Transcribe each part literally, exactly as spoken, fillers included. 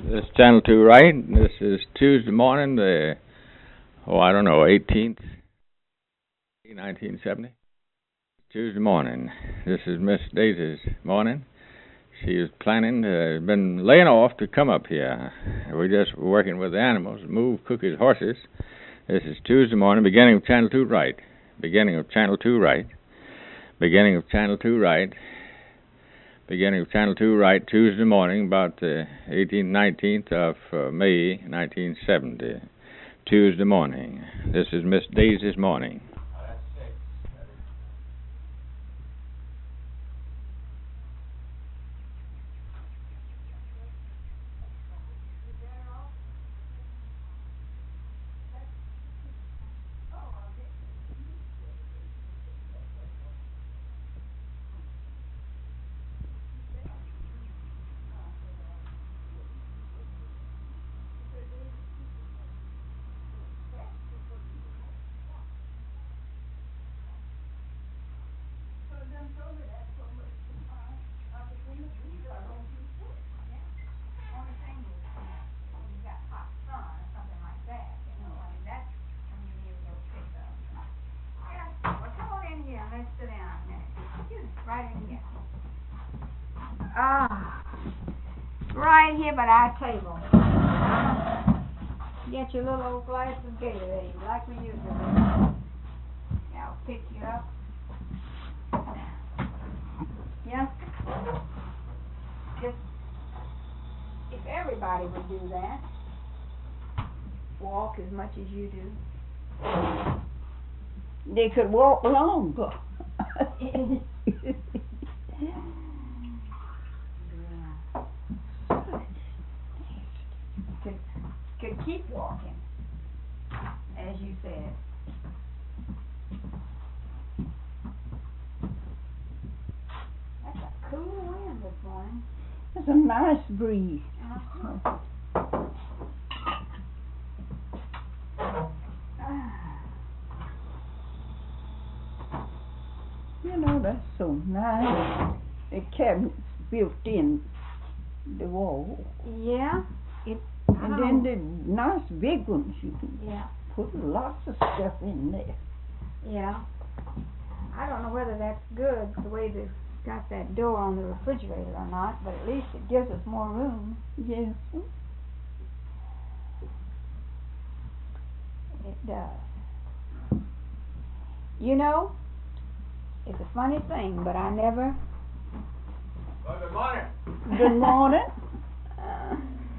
This is Channel two, right? This is Tuesday morning, the, oh, I don't know, eighteenth, nineteen seventy. Tuesday morning. This is Miss Daisy's morning. She was planning, uh, been laying off to come up here. We're just working with the animals, move Cookie's horses. This is Tuesday morning, beginning of Channel two, right? Beginning of Channel two, right? Beginning of Channel two, right? Beginning of Channel two, right, Tuesday morning, about the eighteenth, nineteenth of uh, May, nineteen seventy. Tuesday morning. This is Miss Daisy's morning. Right in here. Ah, right here by our table. Get your little old glass of Gatorade, like we used to do. I'll pick you up. Yeah? Just, if everybody would do that, walk as much as you do, they could walk longer. could, could keep walking, as you said. That's a cool wind this morning. It's a nice breeze. Uh-huh. You know, that's so nice. The cabinet's built in the wall. Yeah. It. And then the nice big ones, you can yeah. put lots of stuff in there. Yeah. I don't know whether that's good, the way they've got that door on the refrigerator or not, but at least it gives us more room. Yes. It does. You know, it's a funny thing, but I never... Well, good morning. Good morning. uh,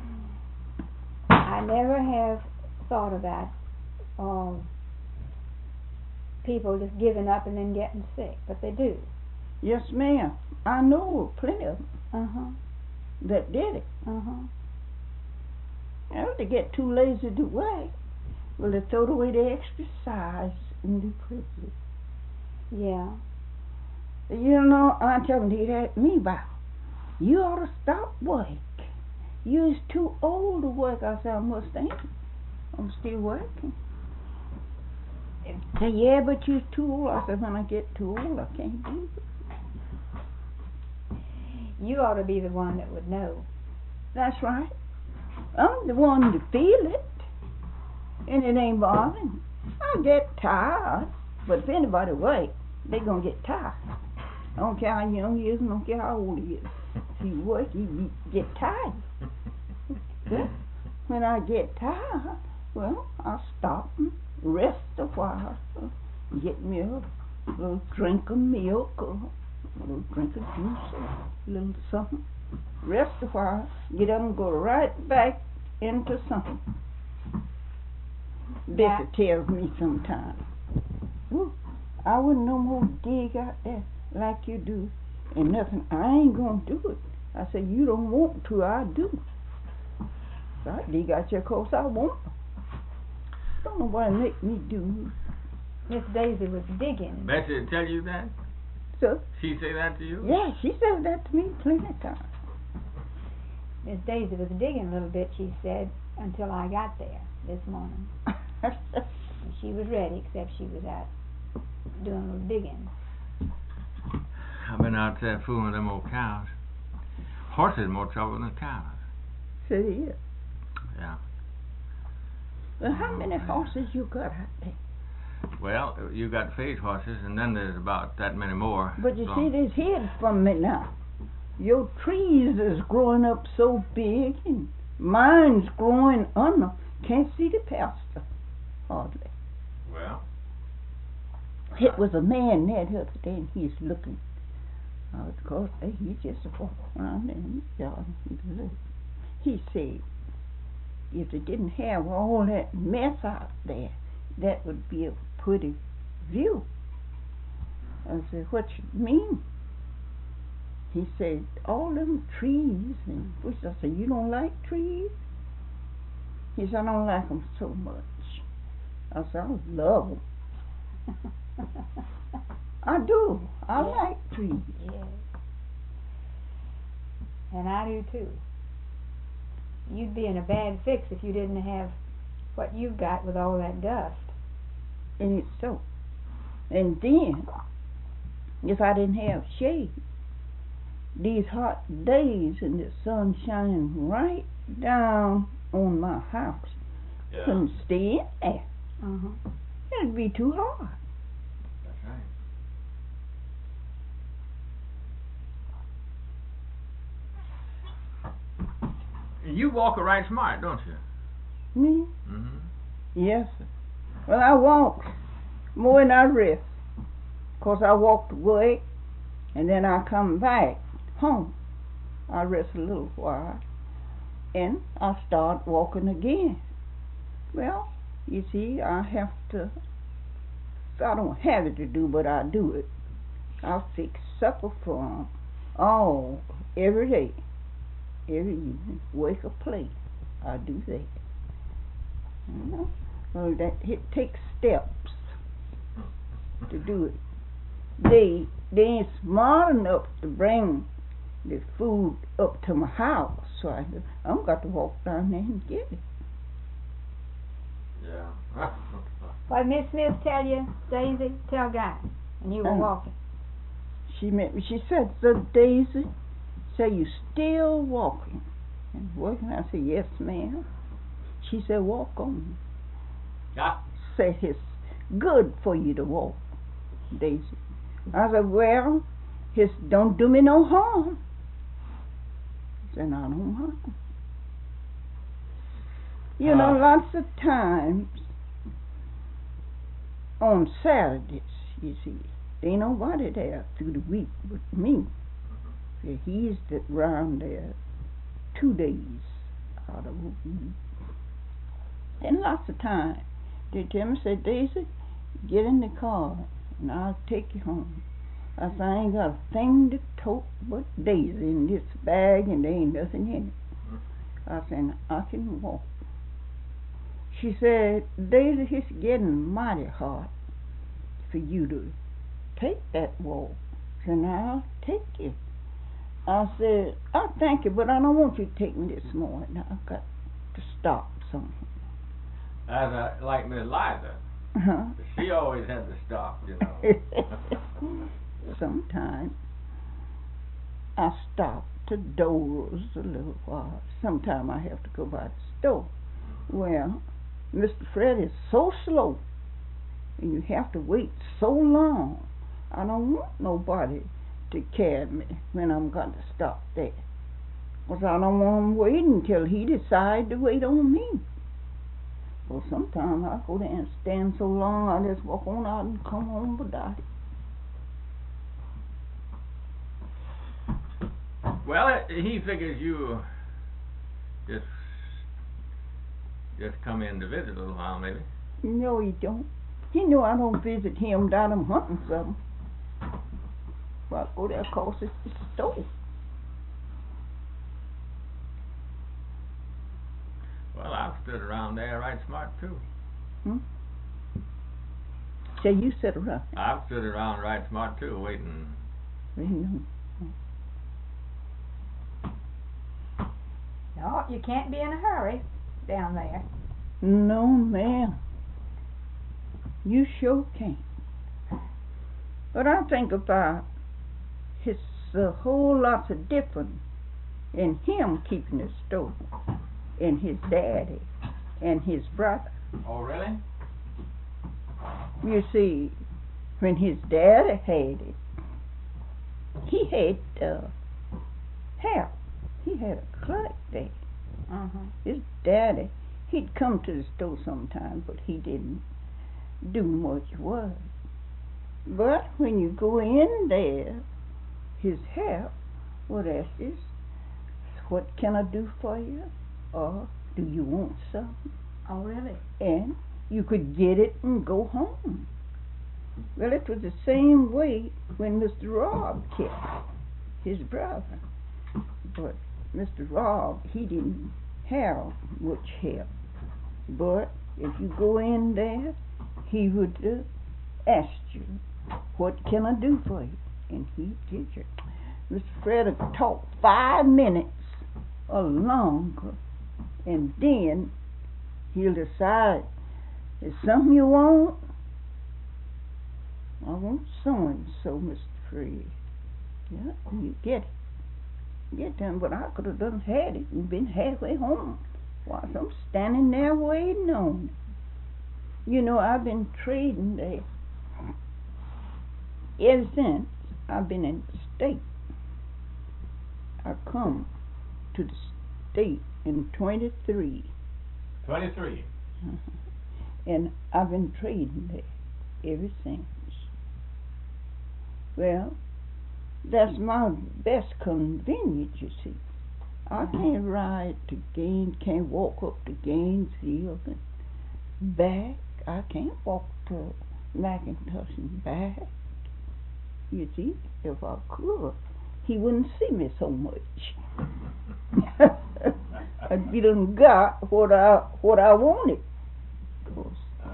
I never have thought about um, people just giving up and then getting sick, but they do. Yes, ma'am. I know plenty of them Uh-huh. that did it. Uh-huh. Well, they get too lazy to work. Well, they throw away their exercise and do privilege. Yeah. You know, I tell them, they ask me about, you ought to stop work. You're too old to work. I said, I must ain't. I'm still working. They say, yeah, but you're too old. I said, when I get too old, I can't do it. You ought to be the one that would know. That's right. I'm the one to feel it. And it ain't bothering me. I get tired. But if anybody works, they going to get tired. I don't care how young he is, I don't care how old he is. If he work, he get tired. When I get tired, well, I'll stop and rest a while. Get me a little drink of milk or a little drink of juice or a little something. Rest a while, get up and go right back into something. Bessie tells me sometimes, "Ooh, I wouldn't no more dig out there like you do, and nothing. I ain't gonna do it." I said, "You don't want to, I do." So I dig out there 'cause I want. Don't nobody make me do. Miss Daisy was digging. Bessie tell you that? So She say that to you? yeah, she says that to me plenty of times. Miss Daisy was digging a little bit, she said, until I got there this morning. She was ready, except she was out doing a little digging. I've been out there fooling them old cows. Horses more trouble than cows. it is. Yeah. Well, how many horses you got out there? Well, you got face horses, and then there's about that many more. But you so. see, this hid from me now. Your trees is growing up so big, and mine's growing under. Can't see the pasture, hardly. Well. It was a man there the other day, and he's looking. Uh, of course, he just walked around in the yard. He looked. He said, if they didn't have all that mess out there, that would be a pretty view. I said, what you mean? He said, all them trees and bushes. I said, you don't like trees? He said, I don't like them so much. I said, I love them. I do. I Yeah. like trees. Yes. And I do too. You'd be in a bad fix if you didn't have what you've got with all that dust. And it's so. And then, if I didn't have shade, these hot days and the sun shining right down on my house, Yeah. couldn't stay in there. Uh-huh. It'd be too hot. That's right. You walk a right smart, don't you? Me? Mm-hmm. Yes, sir. Well, I walk more than I rest. 'Cause I walk to work, and then I come back home. I rest a little while, and I start walking again. Well, you see, I have to, I don't have it to do, but I do it. I fix supper for 'em all, every day, every evening, wake a plate. I do that. You know, well, that it takes steps to do it. They they ain't smart enough to bring the food up to my house, so I I'm got to walk down there and get it. Yeah. What did Miss Smith tell you, Daisy? Tell Guy. And you were Um, walking. She met me. She said, "So Daisy, say you still walking and working?" I said, "Yes, ma'am." She said, "Walk on." Yeah. Said it's good for you to walk, Daisy. I said, "Well, it's don't do me no harm." She said, "I don't mind." You know, Uh. lots of times on Saturdays, you see, there ain't nobody there through the week but me. So he's the- around there two days out of a week. And lots of times they tell me, say, "Daisy, get in the car and I'll take you home." I said, "I ain't got a thing to tote but Daisy in this bag, and there ain't nothing in it." I said, "I can walk." She said, "Daisy, it's getting mighty hard for you to take that walk." I said, "Now I'll take you." I said, "I thank you, but I don't want you to take me this morning. I've got to stop somewhere." As I, like Miss Liza, Uh-huh. she always had to stop, you know. Sometimes I stop to doze a little while. Sometimes I have to go by the store. Well, Mister Fred is so slow, and you have to wait so long. I don't want nobody to carry me when I'm going to stop there. 'Cause I don't want him waiting until he decides to wait on me. Well, sometimes I go there and stand so long, I just walk on out and come home without it. Well, it, he figures you just just come in to visit a little while, maybe. No, he don't. He know I don't visit him down I'm hunting something. Well, I go there 'cause it's the store. Well, I've stood around there right smart too. Hmm? So you sit around. I've stood around right smart too, waiting. You No, you can't be in a hurry down there. know. No, ma'am. You sure can't. But I think about it's a whole lot of different in him keeping the store. and his daddy and his brother. Oh, really? You see, when his daddy had it, he had uh, help. He had a clerk there. Uh-huh. His daddy, he'd come to the store sometimes, but he didn't do much work. But when you go in there, his help would ask you, what can I do for you? Or do you want something? Oh, really? And you could get it and go home. Well, it was the same way when Mister Rob kept his brother. But Mister Rob, he didn't have much help. But if you go in there, he would uh, ask you, what can I do for you? And he'd give you. Mister Fred would talk five minutes or longer, and then he'll decide, is something you want? I want so-and-so, Mister Fred. Yeah, and you get it. Get them, but I could have done had it and been halfway home while I'm standing there waiting on it. You know, I've been trading there ever since I've been in the state. I come to the state in twenty-three. Twenty-three. Uh-huh. And I've been trading there ever since. Well, that's my best convenience, you see. I can't ride to Gaines, can't walk up to Gainesville and back. I can't walk to McIntosh and back. You see, if I could, he wouldn't see me so much. I'd be done got what I what I wanted, of course.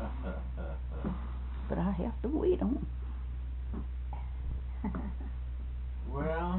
But I have to wait on him. Well,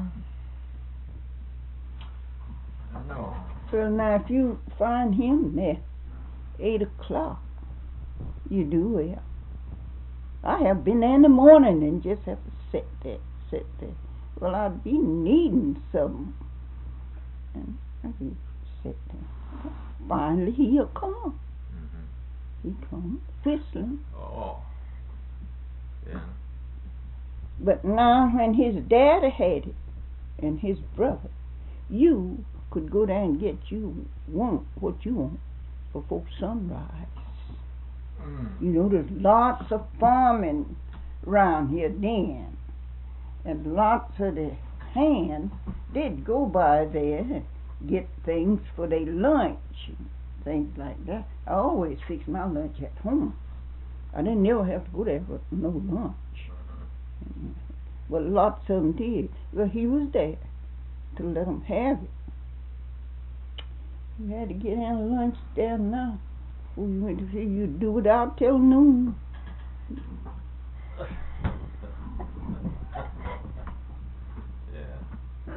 I know. Well, now if you find him there eight o'clock, you do well. I have been there in the morning and just have to sit there, sit there. Well, I'd be needing something, and I'd be sit there. Finally, he'll come. Mm-hmm. He comes whistling. Oh, yeah. But now, when his daddy had it, and his brother, you could go down and get you want what you want before sunrise. Mm. You know, there's lots of farming around here then, and lots of the hands did go by there and get things for their lunch and things like that. I always fix my lunch at home. I didn't never have to go there for no lunch. Mm-hmm. Well, lots of them did. Well, he was there to let them have it. You had to get in lunch there now. Well, you went to see you do it out till noon. Yeah.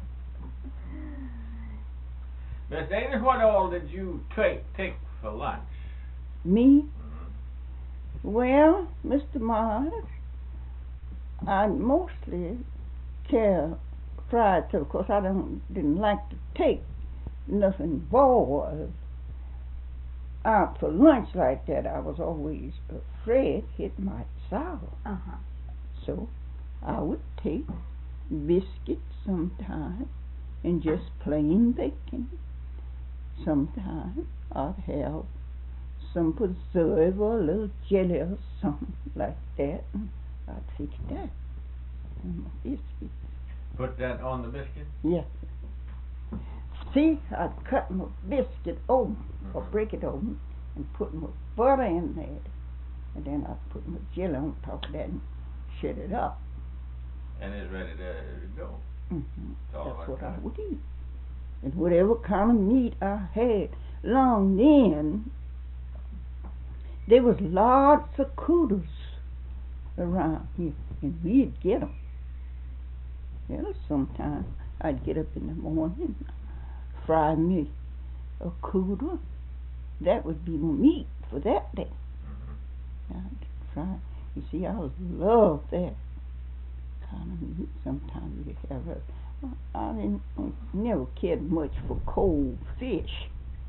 Miss Davis, what all did you take take for lunch? Me? Mm-hmm. Well, Mister Mars, I mostly care fried stuff. Of course, I don't didn't like to take nothing raw out for lunch like that. I was always afraid it might sour. Uh-huh. So I would take biscuits sometimes and just plain bacon. Sometimes I'd have some preserve or a little jelly or something like that. And I'd fix that on my biscuits. Put that on the biscuit? Yes. See, I'd cut my biscuit open, mm-hmm. or break it open, and put my butter in there. And then I'd put my jelly on top of that and shut it up. And it's ready to, to go. Mm-hmm. That's what that. I would eat. And whatever kind of meat I had. Long then, there was lots of cooters around here, and we'd get them. Well, sometimes I'd get up in the morning, fry me a cooter. That would be my meat for that day. Mm-hmm. I'd fry. You see, I love that kind of meat. Sometimes you have a. I didn't never cared much for cold fish.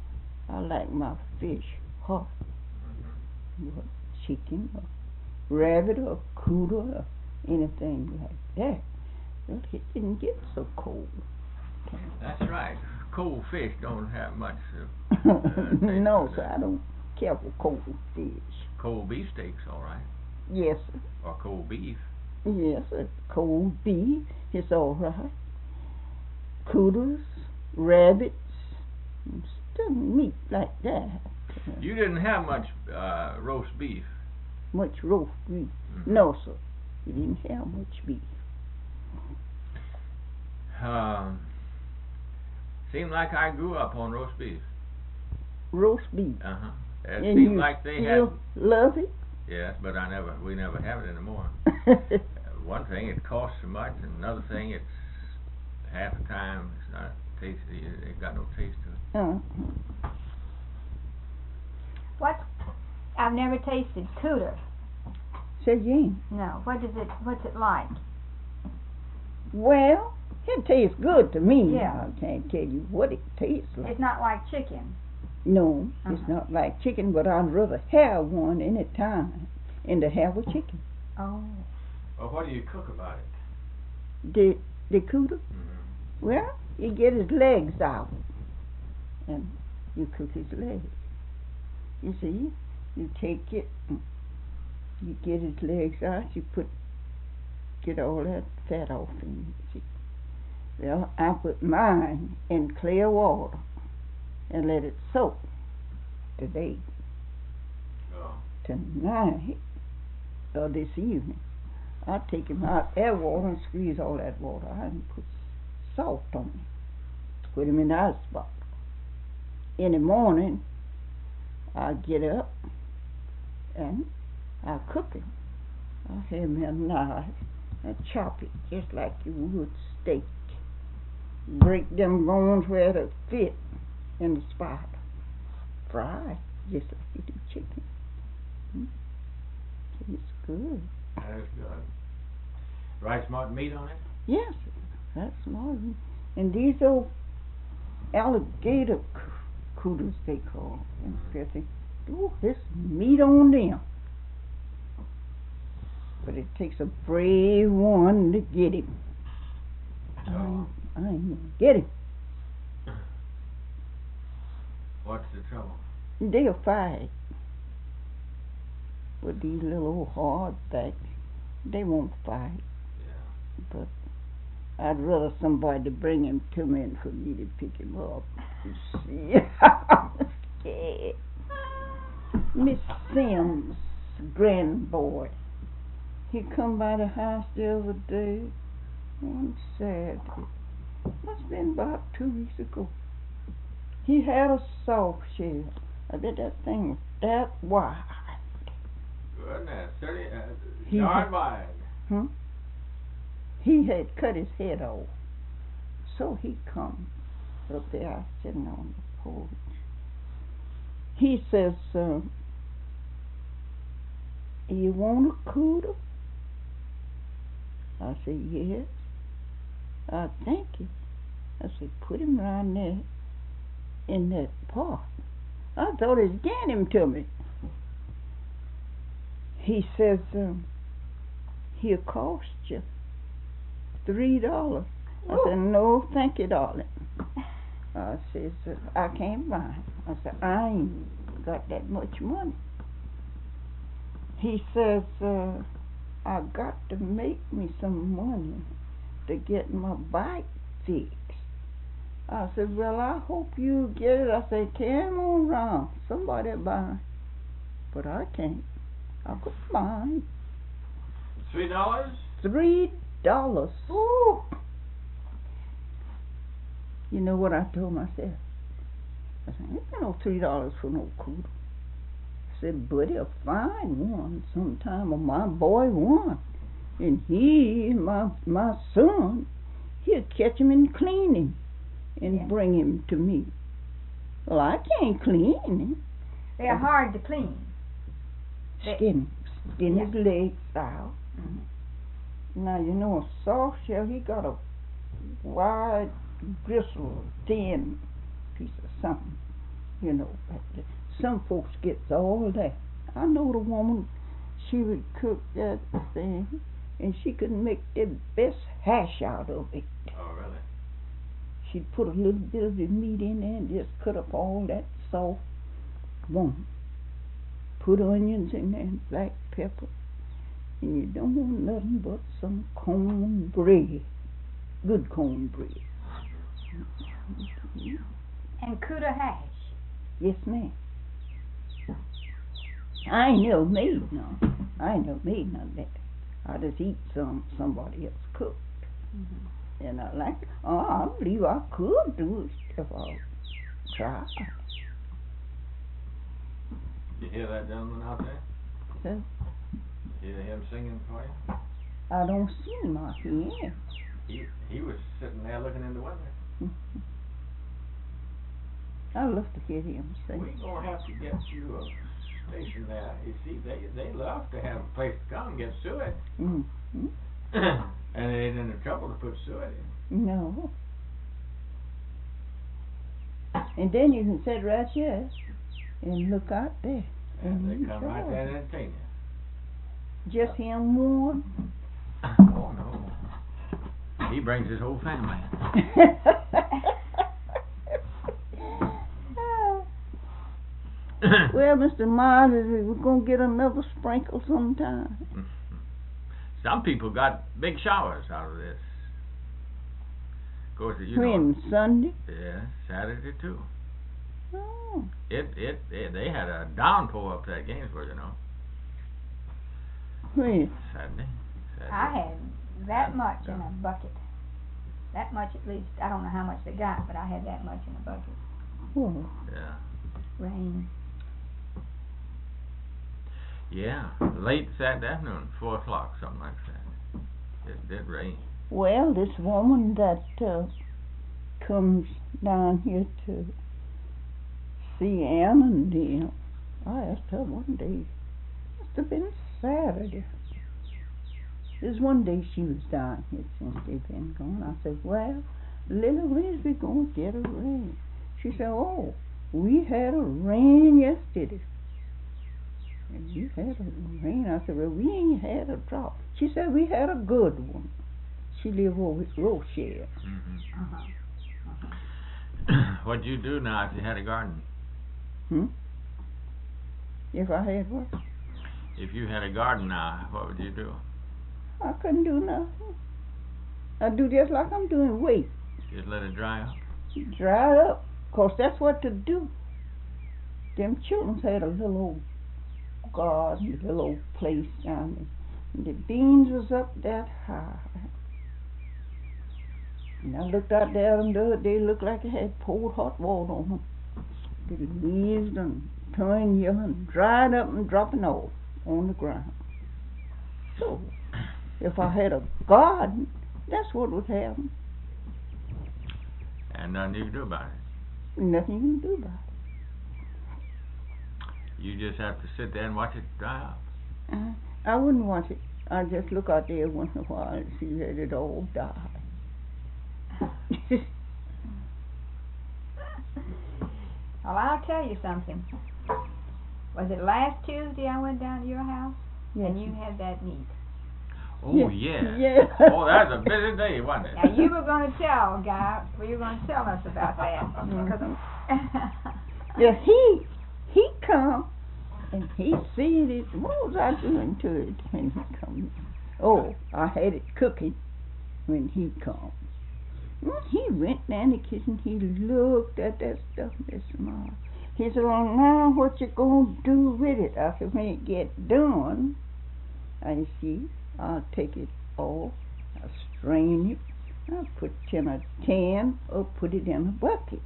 I like my fish hot. What, chicken or rabbit or cooter or anything like that. But it didn't get so cold. That's right. Cold fish don't have much. Uh, uh, taste No, to sir, that. I don't care for cold fish. Cold beef steaks, all right. Yes, sir. Or cold beef. Yes, sir. Cold beef is all right. Cooters, rabbits, and stuff, meat like that. You didn't have much uh, roast beef. Much roast beef. Mhm. No, sir. We didn't have much beef. Um, seemed like I grew up on roast beef. Roast beef. Uh huh. It And seemed you like they still had. love it? Yes, but I never. We never have it anymore. Uh, one thing, it costs so much, and another thing, it's half the time it's not tasty. It ain't got no taste to it. uh-huh. What? I've never tasted cooter. Say again. No. What is it? What's it like? Well, it tastes good to me. Yeah. I can't tell you what it tastes like. It's not like chicken. No, it's Uh-huh. not like chicken, but I'd rather have one any time than to have a chicken. Oh. Well, what do you cook about it? The the cooter, Mm-hmm. well, you get his legs out, and you cook his legs. You see, you take it, and you get his legs out. You put get all that fat off, and you see. Well, I put mine in clear water and let it soak today, Oh. tonight, or this evening. I take him out air water and squeeze all that water out and put salt on him. Put him in the ice box. In the morning, I get up and I cook him. I have me a knife and chop it just like you would steak. Break them bones where they fit in the spot. Fry it just like you do chicken. Mm. It's good. That is good. Right smart meat on it? Yes, that's smart. And these old alligator c- cooters, they call them, Chrissy. Ooh, there's meat on them. But it takes a brave one to get him. I ain't, I ain't gonna get him. What's the trouble? They'll fight. But these little old hardbacks, they won't fight. Yeah. But I'd rather somebody to bring him to me than for me to pick him up. You see, I'm scared. Miss Sims' grandboy, he come by the house the other day, one Saturday. Must have been about two weeks ago. He had a soft shell. I bet that thing was that wide. Goodness, thirty, uh, He yard had- wide. Huh? He had cut his head off. So he come up there, I was sitting on the porch. He says, uh, you want a cooter? I said, yes. I thank you. I said, put him right there in that pot. I thought he'd get him to me. He says, um, he'll cost you three dollars. I said, no, thank you, darling. I says, uh, I can't buy him. I said, I ain't got that much money. He says, uh, I got to make me some money to get my bike fixed. I said, well, I hope you get it. I said, come on round. Somebody buy. But I can't. I could buy Three dollars? three dollars. Ooh. You know what I told myself? I said, ain't no three dollars for no cooter. I said, but he'll find one sometime, or my boy one. And he, my my son, he'll catch him and clean him and Yeah. bring him to me. Well, I can't clean him. They're hard to clean. They- Skin, skin Yeah. his legs out. Mhm. Now, you know, a soft shell, he got a wide, gristle, thin piece of something. you know. But some folks gets all that. I know the woman, she would cook that thing, and she could make the best hash out of it. Oh, really? She'd put a little bit of the meat in there and just cut up all that soft bone. Put onions in there and black pepper. And you don't want nothing but some cornbread. Good cornbread. And Kuta hash. Yes, ma'am. I ain't never made none. I ain't never made none of that. I just eat some somebody else cooked. Mm-hmm. And I like, oh, I believe I could do it if I tried. You hear that gentleman out there? So, You hear him singing for you? I don't see him out here. He he was sitting there looking in the window. Mm-hmm. I'd love to hear him sing. We're going to have to get you a station there. You see, they they love to have a place to come and get suet. Mm-hmm. And it ain't any trouble to put suet in. No. And then you can sit right here and look out there. And and they come right there and entertain you. Just him one? Oh, no. He brings his whole family. Well, Mister Miles, we're going to get another sprinkle sometime. Some people got big showers out of this. Of course, you When, know. Sunday? Yeah, Saturday too. Oh. It, it it they had a downpour up there at Gainesville, you know. When? Saturday. Saturday. I had that much in a bucket. That much at least. I don't know how much they got, but I had that much in a bucket. Oh. Yeah. Rain. Yeah, late Saturday afternoon, four o'clock, something like that. It did rain. Well, this woman that uh, comes down here to see Ann and them, I asked her one day, must have been Saturday. There's one day she was down here since they've been gone. I said, well, Lily, when's we going to get a rain? She said, oh, we had a rain yesterday. And you had a rain. I said, well, we ain't had a drop. She said, we had a good one. She lived over at Rochelle. Mm-hmm. Uh-huh. Uh-huh. What'd you do now if you had a garden? Hmm? If I had what? If you had a garden now, what would you do? I couldn't do nothing. I'd do just like I'm doing. Wait. Just let it dry up? Dry it up. 'Cause that's what to do. Them children had a little old garden, a little old place down there. And the beans was up that high. And I looked out there and the other day, looked like it had poured hot water on them. The leaves done turned yellow and dried up and dropping off on the ground. So, if I had a garden, that's what would happen. And nothing you can do about it. Nothing you can do about it. You just have to sit there and watch it dry up. Uh, I wouldn't watch it. I'd just look out there once in a while and see that it all died. Well, I'll tell you something. Was it last Tuesday I went down to your house? Yes. And you had that meat. Oh, yeah. yeah. Yeah. Oh, that was a busy day, wasn't it? Now, you were going to tell, Guy, well, you were going to tell us about that. Mhm. Yeah, he, he come and he seen it. What was I doing to it when he come? Oh, I had it cooking when he come. Well, he went down the kitchen, he looked at that stuff, Miss Ma. He said, well, now what you gonna do with it? I said, when it get done, I see, I'll take it off, I'll strain it, I'll put it in a can or put it in a bucket.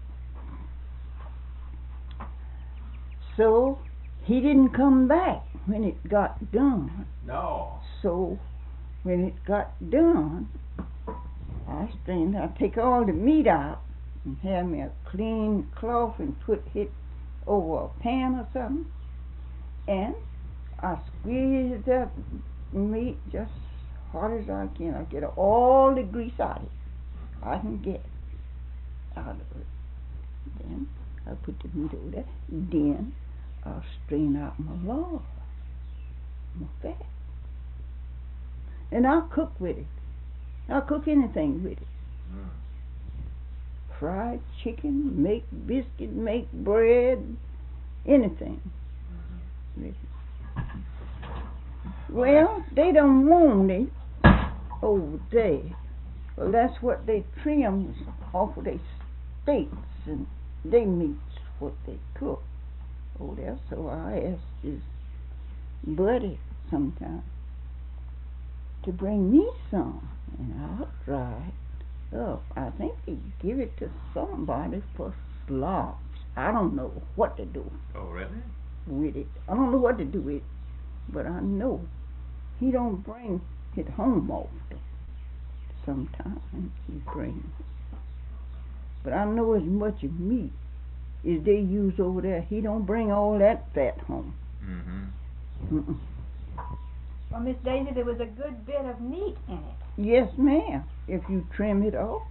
So, he didn't come back when it got done. No. So, when it got done, I strained, I take all the meat out and have me a clean cloth and put it over a pan or something, and I squeeze that meat just hard as I can. I get all the grease out of it I can get out of it. Then I I put the meat over there. Then I'll strain out my lard, my fat. And I'll cook with it. I'll cook anything with it. Mm. Fried chicken, make biscuit, make bread, anything Mm-hmm. with it. Well, they don't want it over there. Well, that's what they trim off of their steaks and they meats, what they cook over there. So I asked his buddy sometime to bring me some, and I'll try it up. I think he give it to somebody for slops. I don't know what to do Oh, really? with it. I don't know what to do with it, but I know he don't bring it home often. Sometimes he brings it. But I know as much of meat as they use over there, he don't bring all that fat home. Mm-hmm. Mm-mm. Well, Miss Daisy, there was a good bit of meat in it. Yes, ma'am. If you trim it off,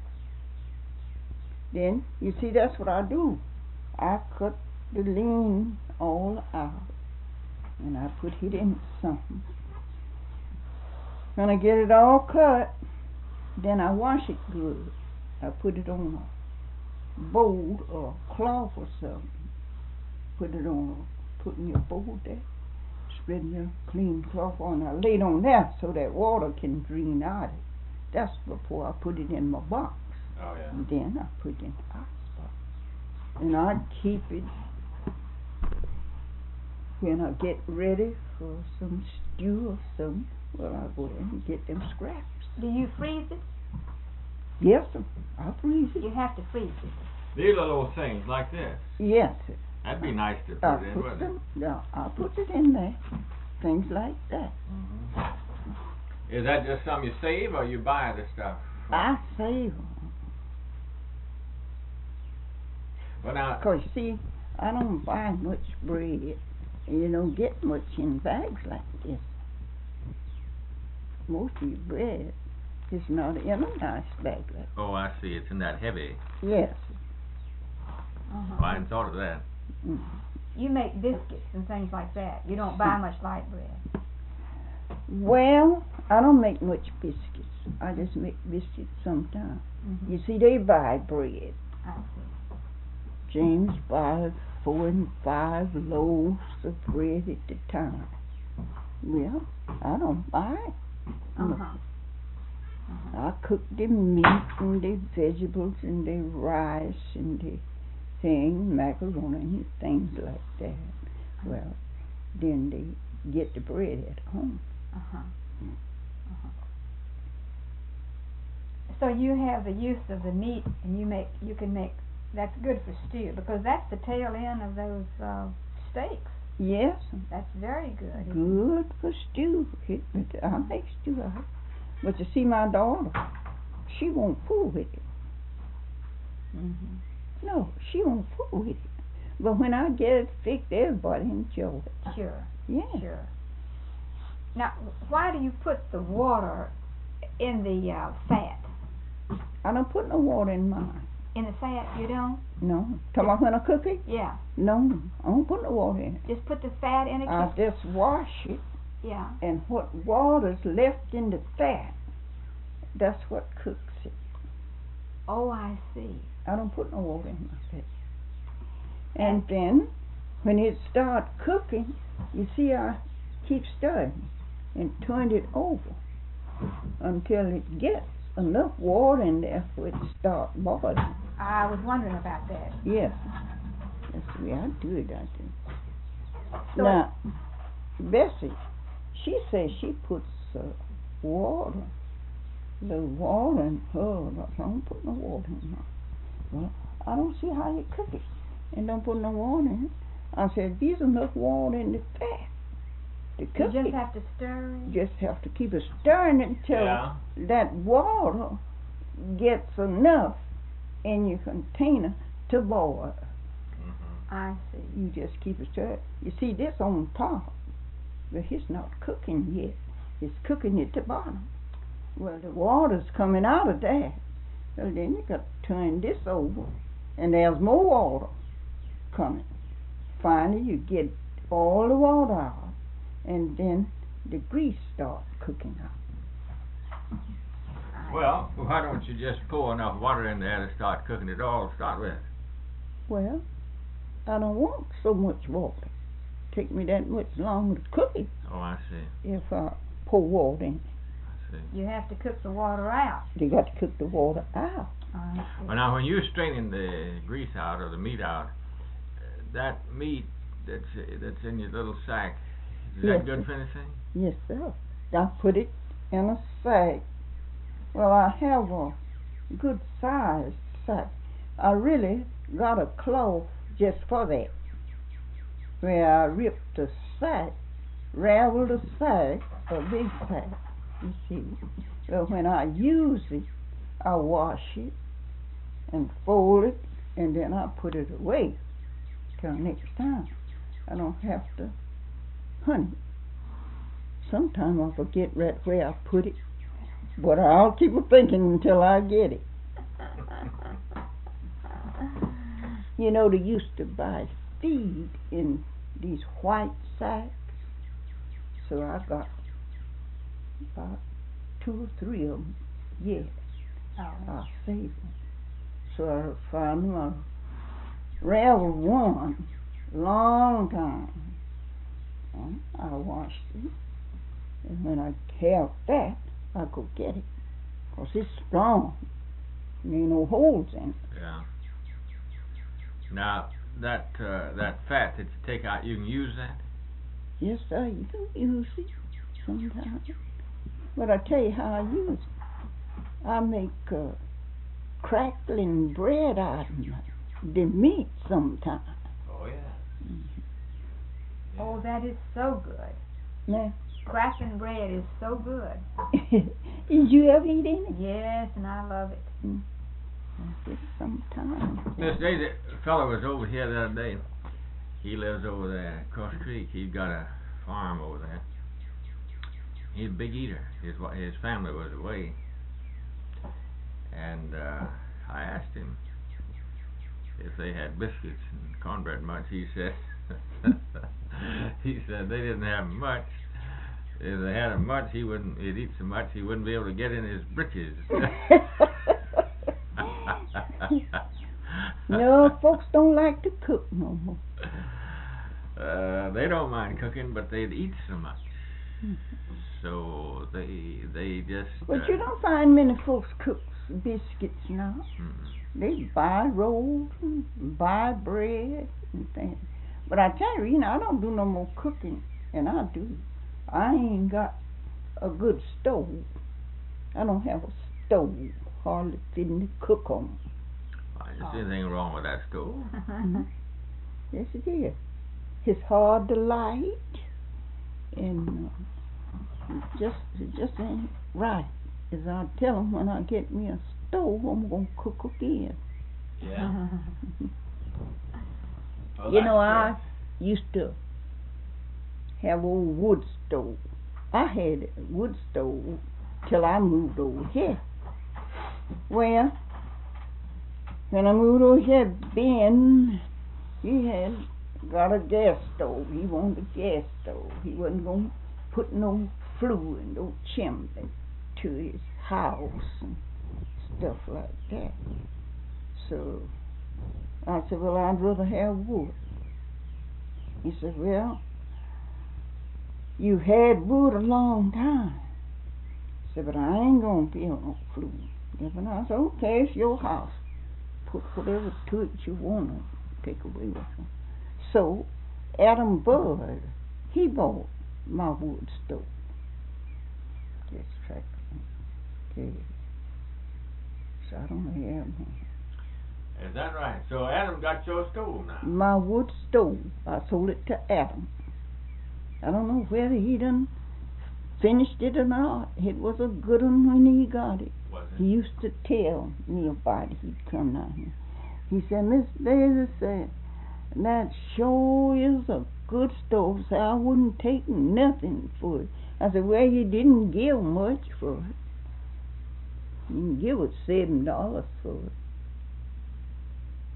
then you see that's what I do. I cut the lean all out, and I put it in something. When I get it all cut, then I wash it good. I put it on a bowl or a cloth or something. Put it on, a, put in your bowl there. Spread your clean cloth on. I lay it on there so that water can drain out of it. That's before I put it in my box. Oh, yeah. And then I put it in the ice box. And I keep it when I get ready for some stew or something. Well, I go there and get them scraps. Do you freeze it? Yes, sir. I freeze it. You have to freeze it. These are little things like this. Yes, sir. That'd be nice to put I in, put wouldn't them. Yeah, I put it in there. Things like that. it? Mm-hmm. Is that just something you save, or you buy the stuff? I save them. Well, now, Because, see, I don't buy much bread. And you don't get much in bags like this. Most of your bread is not in a nice bag like this. oh, I see. It's in that heavy. Yes. Uh-huh. Well, I hadn't thought of that. Mm. You make biscuits and things like that. You don't buy much light bread. Well, I don't make much biscuits. I just make biscuits sometimes. Mm-hmm. You see, they buy bread. I see. James buys four and five loaves of bread at the time. Well, I don't buy it. Uh-huh. Uh-huh. I cook the meat and the vegetables and the rice and the thing, macaroni and things like that. Well, then they get the bread at home. Uh-huh. Uh-huh. So you have the use of the meat, and you make you can make that's good for stew, because that's the tail end of those uh, steaks. Yes, That's very good. good for stew. It, but I make stew out. But you see, my daughter, she won't fool with it. Mm-hmm. No, she won't fool with it. But when I get it fixed, everybody enjoys it. Sure. Yeah. Sure. Now, why do you put the water in the uh, fat? I don't put no water in mine. In the fat, you don't? No. Talking about when I cook it? Yeah. No, I don't put no water in it. Just put the fat in it? I just wash it, Yeah. and what water's left in the fat, that's what cooks it. Oh, I see. I don't put no water in my fat. And then, when it starts cooking, you see I keep stirring and turn it over until it gets enough water in there for it to start boiling. I was wondering about that. Yes, that's the way I do it, I think. So Now, Bessie, she says she puts uh, water, the water in her. I don't put no water in mine. Well, I don't see how you cook it and don't put no water in it. I said, there's enough water in the fat to you cook just it. have to stir it? Just have to keep it stirring until Yeah. that water gets enough in your container to boil. Mm-hmm. I see. You just keep it stirred. You see this on top, but it's not cooking yet. It's cooking at the bottom. Well, the water's coming out of that. So then you got to turn this over, and there's more water. coming. Finally, you get all the water out, and then the grease starts cooking out. Well, why don't you just pour enough water in there to start cooking it all to start with? Well, I don't want so much water. Take me that much longer to cook it. Oh, I see. If I pour water in. I see. You have to cook the water out. You got to cook the water out. Uh, Well, now, when you're straining the grease out or the meat out, uh, that meat that's uh, that's in your little sack, is Yes, that good sir. for anything? Yes, sir. I put it in a sack. Well, I have a good sized sack. I really got a cloth just for that, where I ripped the sack, raveled the sack, a big sack, you see. But when I use it, I wash it and fold it, and then I put it away till next time. I don't have to hunt it. Sometimes I forget right where I put it, but I'll keep a thinking until I get it. You know, they used to buy feed in these white sacks, so I got about two or three of them. Yes, oh. I saved them. So I found them. I raveled one long time, and I washed it. And when I have that, I go get it, 'cause it's strong. There ain't no holes in it. Yeah. Now, that uh, that fat that you take out, you can use that? Yes, sir, you can use it sometimes. But I tell you how I use it. I make uh, crackling bread out of the meat sometimes. Oh, yeah. Mm-hmm. Oh, that is so good. Now, Crackling bread is so good. did you ever eat any? Yes, and I love it. Mm. I guess sometimes. This day, the fellow was over here the other day. He lives over there across the creek. He's got a farm over there. He's a big eater. His wa- his family was away, and uh, I asked him if they had biscuits and cornbread much. He said he said they didn't have much. If they had much, he wouldn't. He'd eat so much he wouldn't be able to get in his britches. No, folks don't like to cook no more. Uh, they don't mind cooking, but they'd eat so much. Mm-hmm. So they they just. But uh, you don't find many folks cook biscuits now. mm-mm. They buy rolls and buy bread and things. But I tell you, you know, I don't do no more cooking, and I do. I ain't got a good stove. I don't have a stove hardly fitting to cook on. I just see anything wrong with that stove. Mm-hmm. Yes, it is. It's hard to light, and uh, it just it just ain't right. As I tell them, when I get me a stove, I'm gonna cook again. Yeah. Well, You know, that's I used to have old wood stove. I had a wood stove till I moved over here. Well, when I moved over here, Ben, he had got a gas stove. He wanted a gas stove. He wasn't going to put no flue and no chimney to his house and stuff like that. So I said, well, I'd rather have wood. He said, well, you've had wood a long time. I said, but I ain't going to build no flue. And I said, okay, it's your house. Put whatever to it you want to take away with you. So Adam Bud, he bought my wood stove. Just track okay. So I don't have one. Is that right? So Adam got your stove now. My wood stove, I sold it to Adam. I don't know whether he done finished it or not. It was a good one when he got it. Was He it? used to tell me about it. He'd come down here. He said, Miss Daisy said, that sure is a good stove. So I wouldn't take nothing for it. I said, well, you didn't give much for it. You can give it seven dollars for it.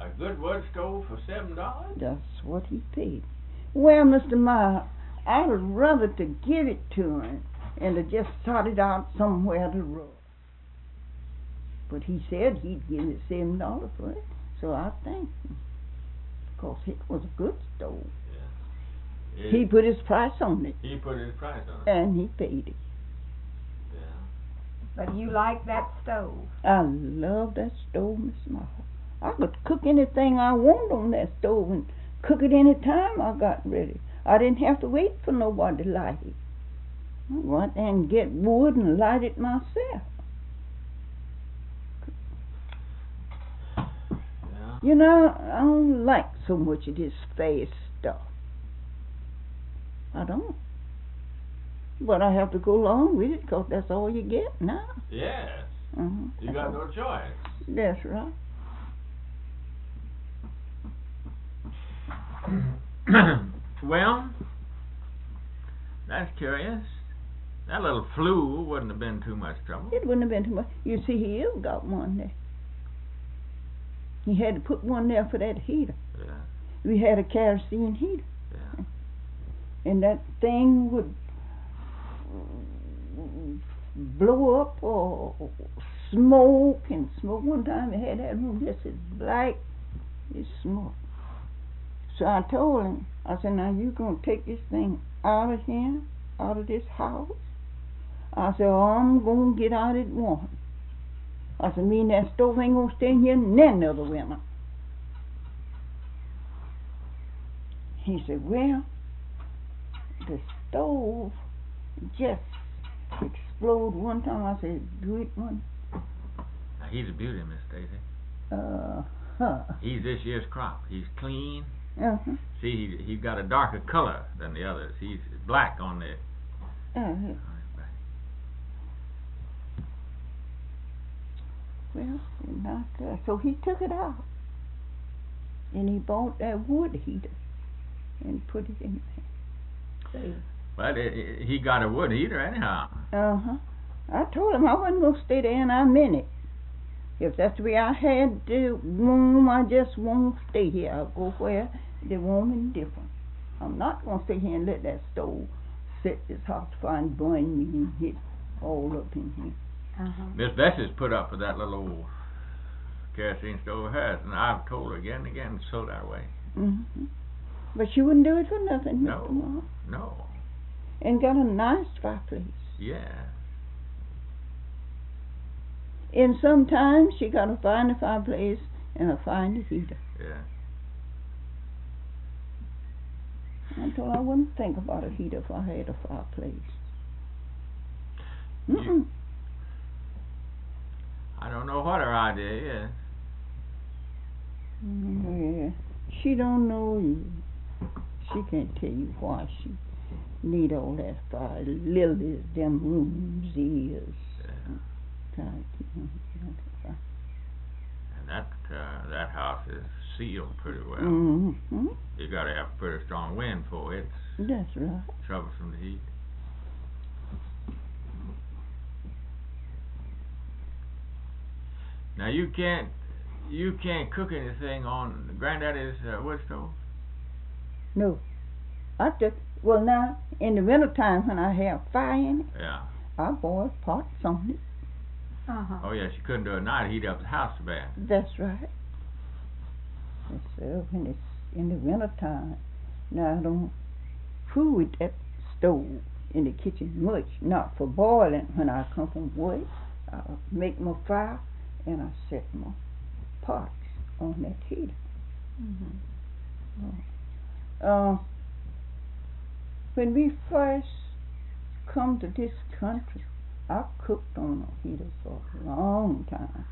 A good wood stove for seven dollars? That's what he paid. Well, Mister Meyer, I'd rather to give it to him and to just sort it out somewhere to road. But he said he'd give me seven dollars for it, so I thanked him. Because it was a good stove. Yeah. It, he put his price on it. He put his price on it. And he paid it. Yeah. But you like that stove? I love that stove, Miss Meyer. I could cook anything I want on that stove and cook it any time I got ready. I didn't have to wait for nobody to light it. I went and get wood and light it myself. Yeah. You know, I don't like so much of this fast stuff. I don't. But I have to go along with it because that's all you get now. Yes. Uh-huh. You That's got all. no choice. That's right. Well, that's curious. That little flue wouldn't have been too much trouble. It wouldn't have been too much. You see, he has got one there. He had to put one there for that heater. Yeah. We had a kerosene heater. Yeah. And that thing would blow up or smoke and smoke. One time it had that room just as black as smoke. So I told him, I said, now you going to take this thing out of here, out of this house? I said, oh, I'm going to get out at one. I said, me and that stove ain't going to stay here none of the women. He said, well, the stove just exploded one time. I said, do it one. Now, he's a beauty, Miss Stacy. Uh huh. He's this year's crop. He's clean. Uh huh. See, he, he's got a darker color than the others. He's black on the... Uh huh. on his back. Well, not uh, so he took it out, and he bought that wood heater and put it in there. But it, it, he got a wood heater anyhow. Uh huh. I told him I wasn't gonna stay there, and I meant it. If that's the way I had to warm, I just won't stay here. I'll go where they warm and different. I'm not gonna stay here and let that stove set this hot fire and burn me and hit all up in here. Uh-huh. Miss Bessie's put up for that little old kerosene stove of hers, and I've told her again and again to throw that away. Mm-hmm. But she wouldn't do it for nothing, No. Mister Moore. No. And got a nice fireplace. Yeah. And sometimes she got a finer fireplace and a finer heater. Yeah. I told her I wouldn't think about a heater if I had a fireplace. You- Mm-mm. I don't know what her idea is. Mm, yeah. She don't know you. She can't tell you why she need all that fire. Little as them rooms is. Yeah. Tight, you know, fire. And that uh, that house is sealed pretty well. Mm-hmm. You got to have a pretty strong wind for it. It's That's right. troublesome to heat. Now you can't you can't cook anything on Granddaddy's uh, wood stove. No. I just, well now, in the wintertime when I have fire in it, Yeah. I boil pots on it. Uh-huh. Oh yeah, she couldn't do it at night. Heat up the house so bad. That's right. And so when it's in the wintertime, now I don't fool with that stove in the kitchen much, not for boiling. When I come from work, I make my fire and I set my pots on that heater. Mm-hmm. Uh, when we first come to this country, I cooked on a heater for a long time.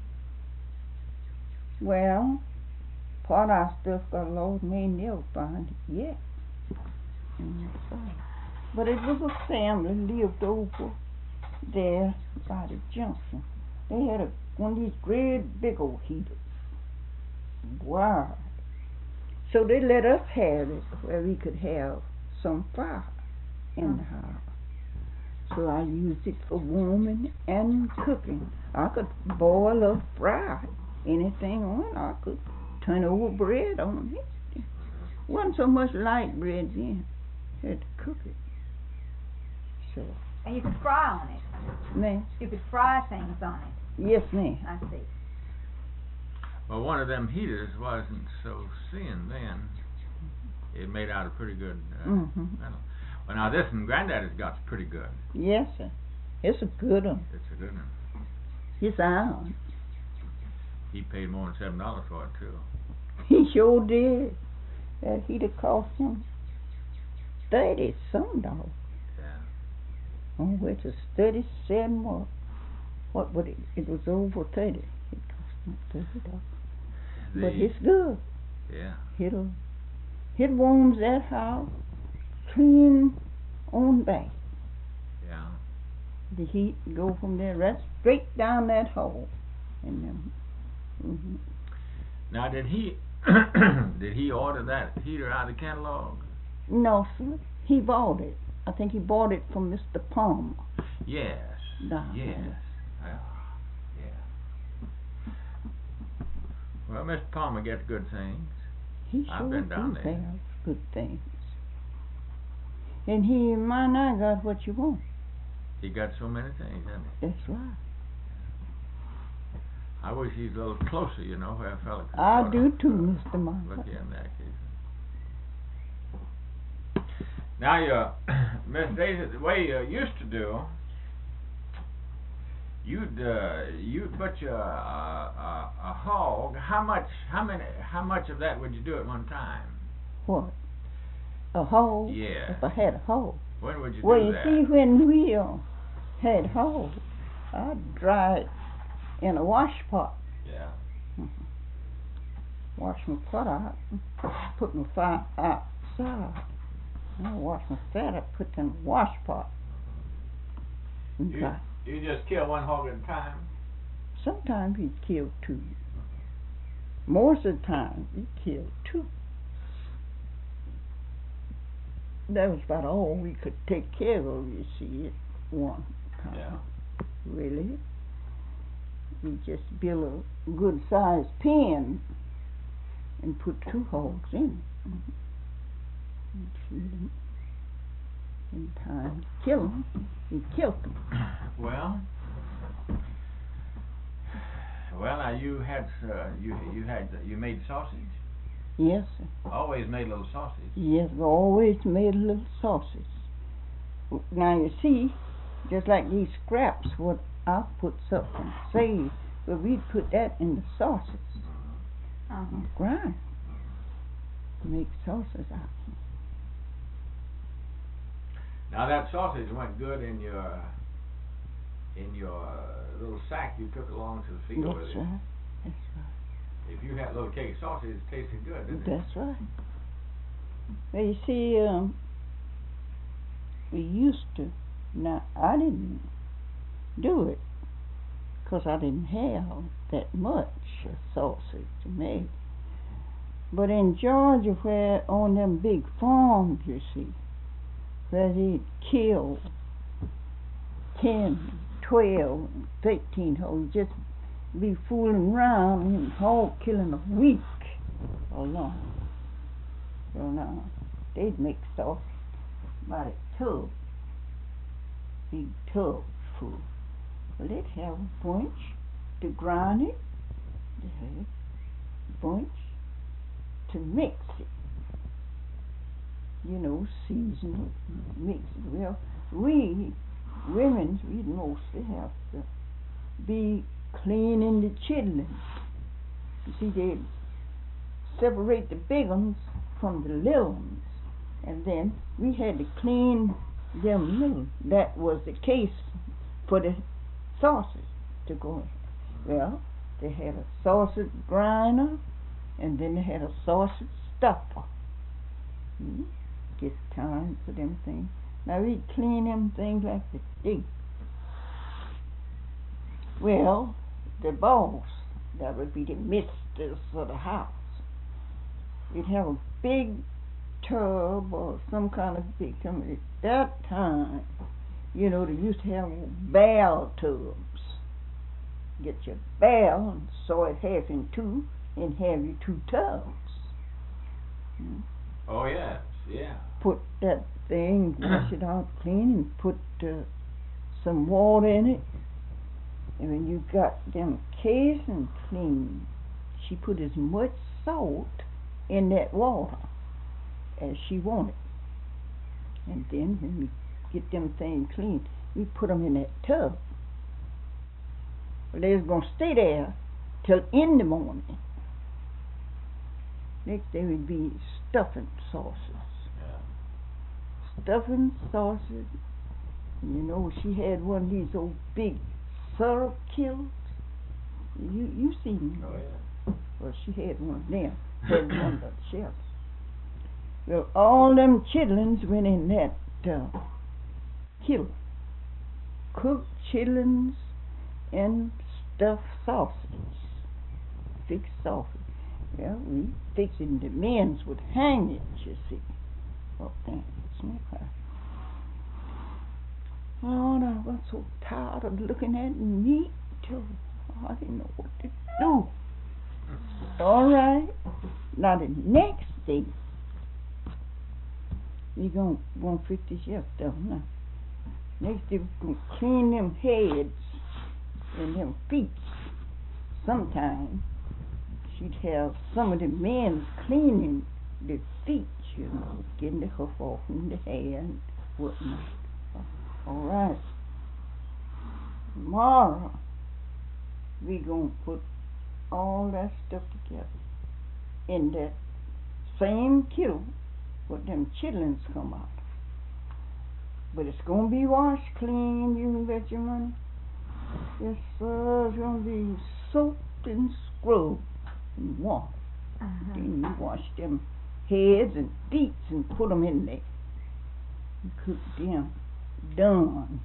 Well, part of our stuff got lost and they never find it yet. And so, but it was a family lived over there by the junction. They had a, one of these great big old heaters. Wow. So they let us have it where we could have some fire in the house. So I used it for warming and cooking. I could boil or fry anything on. I could turn over bread on it. Wasn't so much light bread then. Had to cook it. So. And you could fry on it. Ma'am? You could fry things on it. Yes, ma'am. I see. Well, one of them heaters wasn't so thin then. It made out a pretty good uh, Mm-hmm. metal. Well, now this one, Granddaddy's got's pretty good. Yes, sir. It's a good one. It's a good one. It's iron. He paid more than seven dollars for it too. He sure did. That heater cost him thirty some dollars. Yeah. Oh, which is thirty-seven or what would it? It was over thirty. It cost him thirty dollars. But it's good. Yeah. It'll it warms that house clean on back. Yeah. The heat go from there right straight down that hole. And then, mm-hmm. Now, did he did he order that heater out of the catalog? No, sir. He bought it. I think he bought it from Mister Palmer. Yes. Nah. Yes. Yeah. Yeah. Well, Mister Palmer gets good things. He I've sure been down do there. have good things. And he might not got what you want. He got so many things, hasn't he? That's right. I wish he's a little closer, you know, where a fella could I sort do of, too, uh, Mister Martha. Look in there, occasionally. Now, you, Miss Daisy, the way you used to do, you'd uh, you'd butcher a, a, a hog. How much? How many? How much of that would you do at one time? What? A hole? Yeah. If I had a hole. When would you Well, do you that? see, when we uh, had holes, I'd dry it in a wash pot. Yeah. Wash my pot out, put my fat outside. I wash my fat, I put it in a wash pot. And You, dry. you just kill one hog at a time? Sometimes he'd kill two. Most of the time, he'd kill two. That was about all we could take care of, you see, at one time. Yeah. Really. We just built a good sized pen and put two hogs in it. Mm-hmm. And feed them. In time to kill them, we killed them. Well, well, now you had uh, you you had you made sausage. Yes, sir. Always made little sausage. Yes, we always made a little sausage. Now you see, just like these scraps, what I put something saved, but we'd put that in the sausage. Uh-huh. Grind. Make sausage out. Now that sausage went good in your in your little sack you took along to the field That's with you. right. That's right. If you had a little cake of sausage, it tasted good, didn't it? That's right. Well, you see, um, we used to. Now, I didn't do it because I didn't have that much sausage to make. But in Georgia, where on them big farms, you see, where they'd kill ten, twelve, thirteen hogs, just be fooling around and hog killing a week along. So now, they'd make sausage by the tub, big tubs full. Well, they'd have a bunch to grind it, they had a bunch to mix it. You know, season it, mix it. Well, we women, we'd mostly have to be cleaning the chitlins. You see, they'd separate the big ones from the little ones, and then we had to clean them little. That was the case for the sausage to go in. Well, they had a sausage grinder, and then they had a sausage stuffer. Hmm? Gets time for them things. Now we clean them things like the thing. Well, the boss, that would be the mistress of the house, we'd have a big tub or some kind of big tub. At that time, you know, they used to have barrel tubs. Get your barrel and saw it half in two, and have your two tubs. Mm. Oh, yes, yeah. Put that thing, wash it out clean, and put uh, some water in it. And when you got them casing clean, she put as much salt in that water as she wanted. And then when we get them things clean, we put them in that tub. Well, they was going to stay there till in the morning. Next day would be stuffing sauces. Yeah. Stuffing sauces. And you know, she had one of these old big syrup kilns. You you seen them? Oh, yeah. Well, she had one of them. Had one of the shelves. Well, all them chitlins went in that uh, kiln. Cooked chitlins and stuffed sausage. Fixed sausage. Well, we fixing the men's would hang it, you see. Oh, damn, smoke fire. Oh, I was so tired of looking at meat. Oh, I didn't know what to do. All right. Now the next day, we gonna gonna fix this here stuff now. Next day we gonna clean them heads and them feet. Sometime she'd have some of the men cleaning the feet, you know, getting the hoof off and the hair and whatnot. All right. Tomorrow we gonna put all that stuff together in that same kiln where them chitlins come out. But it's gonna be washed clean, you can bet your money. Yes, sir, it's gonna be soaked and scrubbed in water. Uh-huh. Then you wash them heads and feet and put them in there. You cook them. Done.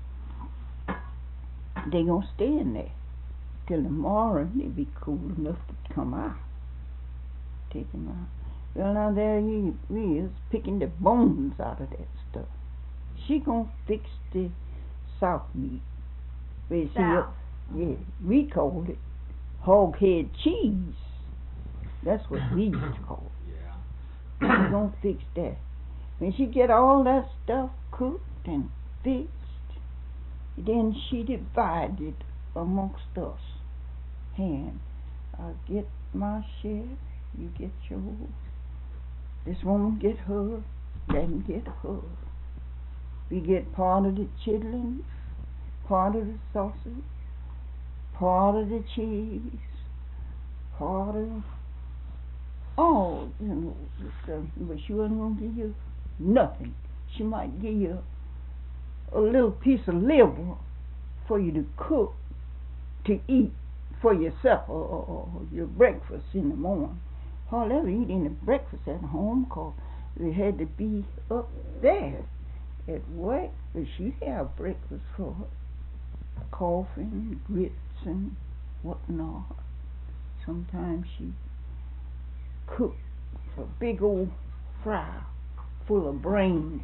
They gonna stay in there till tomorrow. They be cool enough to come out. Take them out. Well, now there you is picking the bones out of that stuff. She gonna fix the south meat. We see it, yeah, we called it hog head cheese. That's what we used to call it. Yeah. She gonna fix that. When she get all that stuff cooked and fixed, then she divided amongst us. And I'll get my share, you get yours. This woman get her, that get her. We get part of the chitlins, part of the sausage, part of the cheese, part of all, you know, the stuff. But she wasn't gonna give you nothing. She might give you a little piece of liver for you to cook, to eat for yourself or, or, or your breakfast in the morning. Hardly ever eat any breakfast at home because we had to be up there at work. But she'd have breakfast for her, coffee and grits and whatnot. Sometimes she cooked a big old fry full of brains.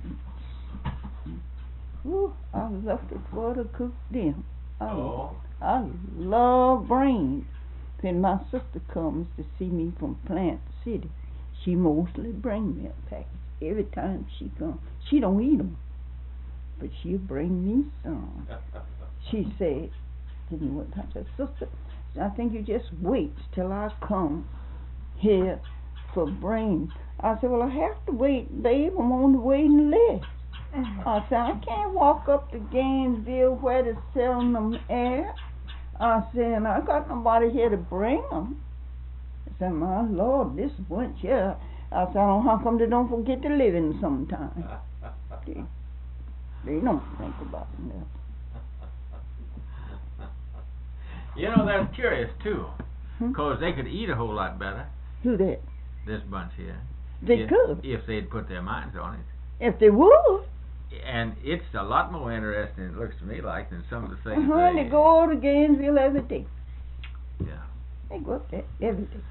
Ooh, I left it for her to cook them. I, Oh. I love brains. When my sister comes to see me from Plant City, she mostly bring me a package. Every time she comes, she don't eat them, but she'll bring me some. She said, you know what I said, sister, I think you just wait till I come here for brains. I said, well, I have to wait, babe. I'm on the waiting list. I said, I can't walk up to Gainesville where they're selling them at. I said, I got nobody here to bring them. I said, my Lord, this bunch here. I said, I don't know how come they don't forget to live in sometimes. they, they don't think about nothing. You know, that's curious, too, Hmm? because they could eat a whole lot better, Who that? this bunch here. They if, could. If they'd put their minds on it. If they would. And it's a lot more interesting, it looks to me like, than some of the things Uh-huh, they... they go to Gainesville every day. Yeah. They go up there every day.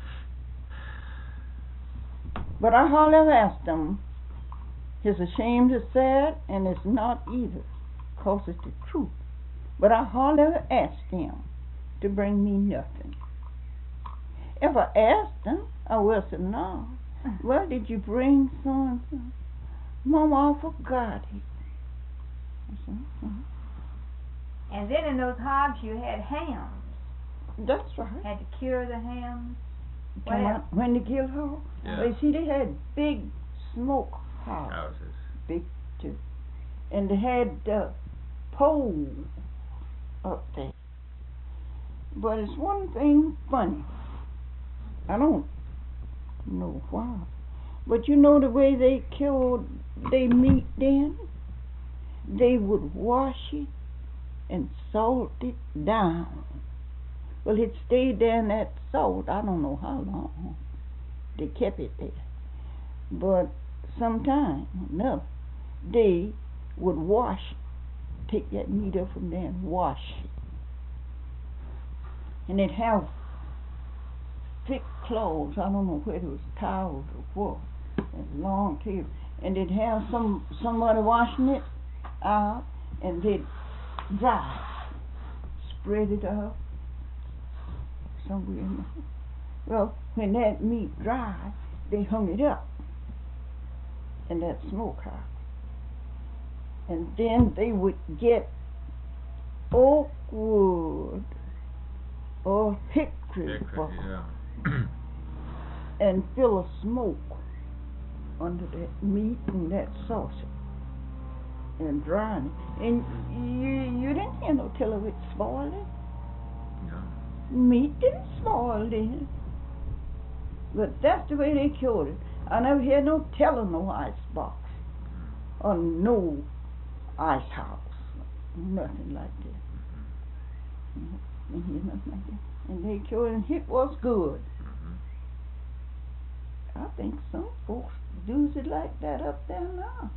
But I hardly ever ask them. It's a shame to say it, and it's not either, because it's the truth. But I hardly ever ask them to bring me nothing. If I asked them, I will say, no. Well, did you bring so and so? Mama, I forgot it. I said, uh-huh. And then in those hogs you had hams. That's right. Had to cure the hams. What Come else? on, when they killed her, Yeah. well, you see, they had big smoke houses, Houses. big too, and they had uh, poles up there. But it's one thing funny. I don't know why, but you know the way they killed their meat then? They would wash it and salt it down. Well, it stayed there in that salt. I don't know how long they kept it there. But sometime enough, they would wash it, take that meat up from there and wash it. And they'd have thick cloths. I don't know whether it was towels or what. And long tails. And they'd have some somebody washing it out, and they'd dry it, spread it up somewhere in there. Well, when that meat dried, they hung it up in that smokehouse. And then they would get oak wood or hickory, Hickory, bark yeah. and fill a smoke under that meat and that sausage and drying it. And you you didn't hear no tell of it spoiling. No. Meat didn't spoil then. But that's the way they cured it. I never hear no tell of no ice box or no ice house. Nothing like that. Mm-hmm. Didn't hear nothing like that. And they cured it, and it was good. Mm-hmm. I think some folks do it like that up there now.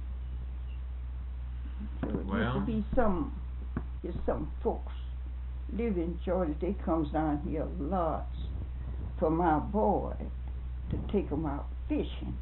So it Well. used to be some, there's some folks live in Georgia. They comes down here lots for my boy to take 'em out fishing.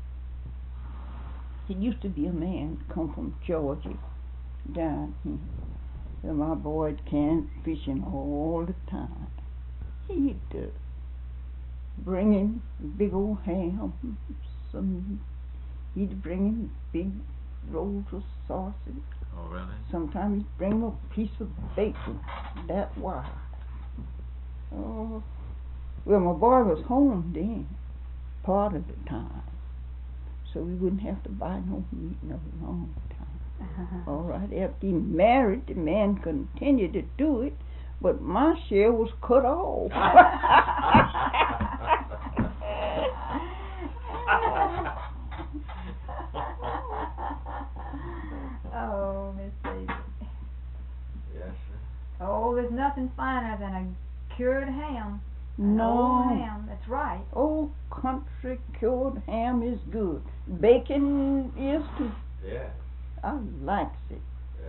It used to be a man come from Georgia down here. And my boy can fishing all the time. He'd uh, bring in big old ham, some. He'd bring in big rolls of sausage. Oh, really? Sometimes he'd bring a piece of bacon that wide. Oh, well, my boy was home then, part of the time, so we wouldn't have to buy no meat no long time. All right, after he married, the man continued to do it, but my share was cut off. Oh, Miss Daisy. Yes, sir. Oh, there's nothing finer than a cured ham. An No. old ham, that's right. Old country cured ham is good. Bacon is too. Yeah. I likes it. Yes,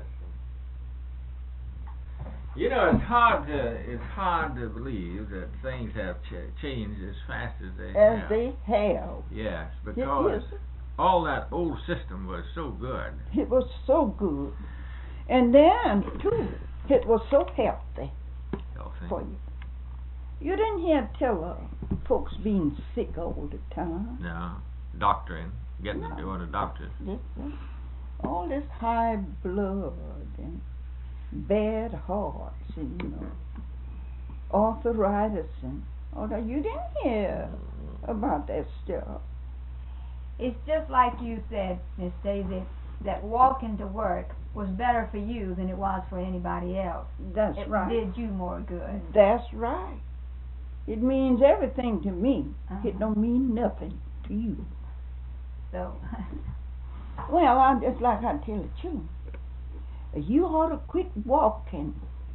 sir. You know, it's hard to it's hard to believe that things have ch- changed as fast as they As have. they have. Yes, It because is. all that old system was so good. It was so good. And then, too, it was so healthy Healthy. for you. You didn't hear tell of folks being sick all the time. No, doctoring, getting No. to go to doctors. This, this, all this high blood and bad hearts and, you know, arthritis and all that. You didn't hear about that stuff. It's just like you said, Miss Daisy, that walking to work was better for you than it was for anybody else. That's It right. did you more good. That's right. It means everything to me. Uh-huh. It don't mean nothing to you. So, Well, I just like I tell the children, you ought to quit walking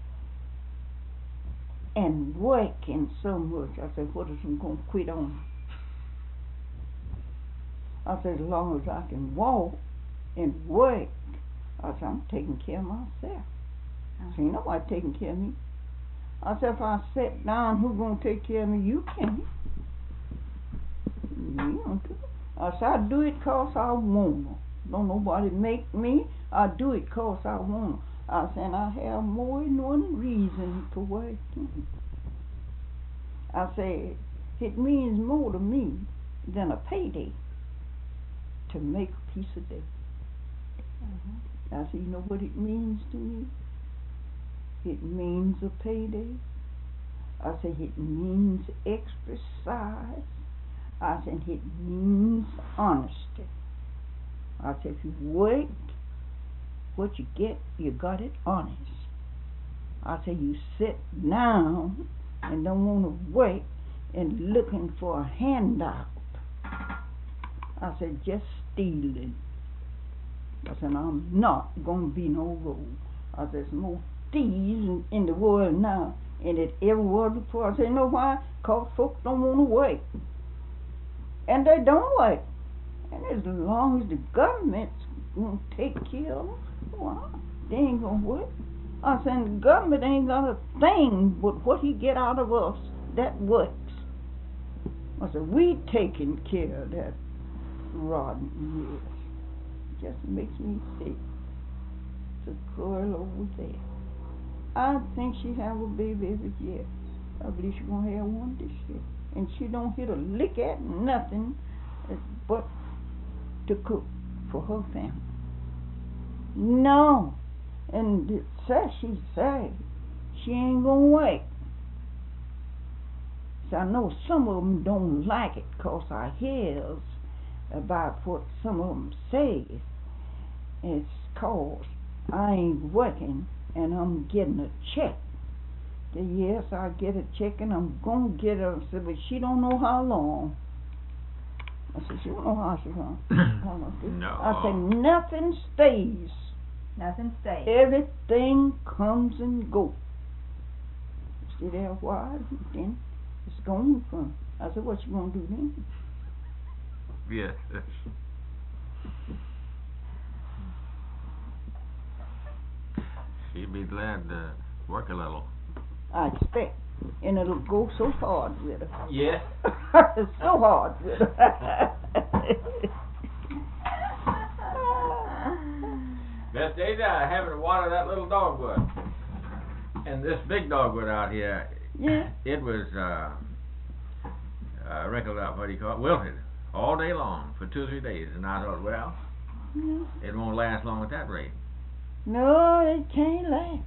and working so much. I said, what is I'm going to quit on? I said, as long as I can walk and work, I said, I'm taking care of myself. I said, ain't nobody taking care of me. I said, if I sit down, who's going to take care of me? You can't. You don't do it. I said, I do it 'cause I want to. Don't nobody make me. I do it 'cause I want to. I said, I have more than one reason for working. I say, it means more to me than a payday to make a piece a day. Mm-hmm. I say, you know what it means to me? It means a payday. I say, it means exercise. I said, it means honesty. I said, if you work, what you get, you got it honest. I said, you sit down and don't want to work and looking for a handout. I said, just stealing. I said, I'm not going to be no rogue. I said, there's more thieves in, in the world now, and it ever was before. I said, you know why? Because folks don't want to work. And they don't work. And as long as the government's going to take care of them, well, they ain't going to work. I said, the government ain't got a thing but what he get out of us that works. I said, we taking care of that rotten mess. Just makes me sick. The girl over there, I think she have a baby every year. I believe she gonna have one this year. And she don't hit a lick at nothing but to cook for her family. No. And it says she said she ain't gonna wait. So I know some of them don't like it because I hears about what some of them say. It's cause I ain't working and I'm getting a check. Say, yes, I get a check and I'm gonna get her. I said, but she don't know how long. I said, she don't know how she gonna. No. I said, nothing stays. Nothing stays. Everything comes and goes. See there why? Then it's gone from. I said, what you gonna do then? Yes. She'd be glad to work a little. I expect. And it'll go so hard with her. Yes. So hard with her. Miss Daisy, I haven't to water that little dogwood. And this big dogwood out here, Yeah. it was, uh, uh, wrinkled up, what do you call it, wilted, all day long for two or three days. And I thought, well, Yeah. it won't last long at that rate. No, it can't last.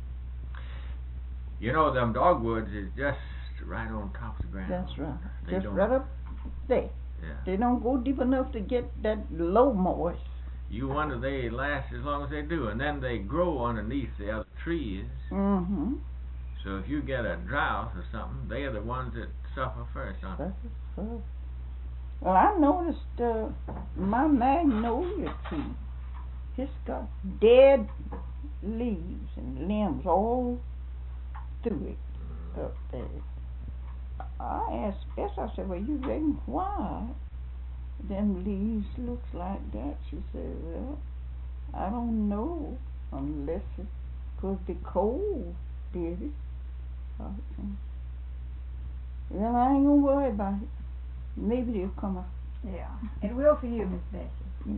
You know, them dogwoods is just right on top of the ground. That's right. They Just don't- right up there. Yeah. They don't go deep enough to get that low moist. You wonder they last as long as they do. And then they grow underneath the other trees. Mm-hmm. So if you get a drought or something, they are the ones that suffer first, aren't they? That's right. Well, I noticed uh, my magnolia tree, it's got dead leaves and limbs all through it up there. I asked Bess, I said, well, you reckon why them leaves looks like that? She said, well, I don't know, unless it could be cold, did it? I said, well, I ain't gonna worry about it. Maybe they'll come up. Yeah. It will for you, Miss Bessie.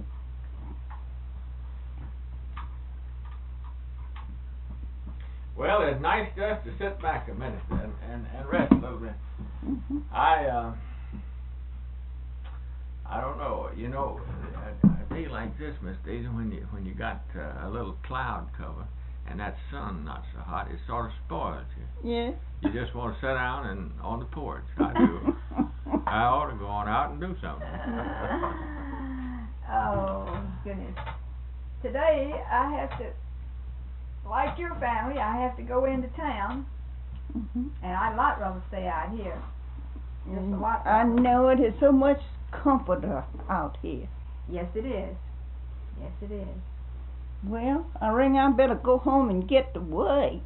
Well, it's nice just to sit back a minute and, and, and rest a little bit. Mm-hmm. I, uh, I don't know, you know, a, a day like this, Miss Daisy, when you, when you got uh, a little cloud cover and that sun not so hot, it sort of spoils you. Yeah. You just want to sit down and on the porch. I do. I ought to go on out and do something. Oh, goodness. Today, I have to, like your family, I have to go into town, Mm-hmm. and I'd lot rather stay out here. Just a lot I rather. know it is so much comforter out here. Yes, it is. Yes, it is. Well, I reckon I better go home and get to work.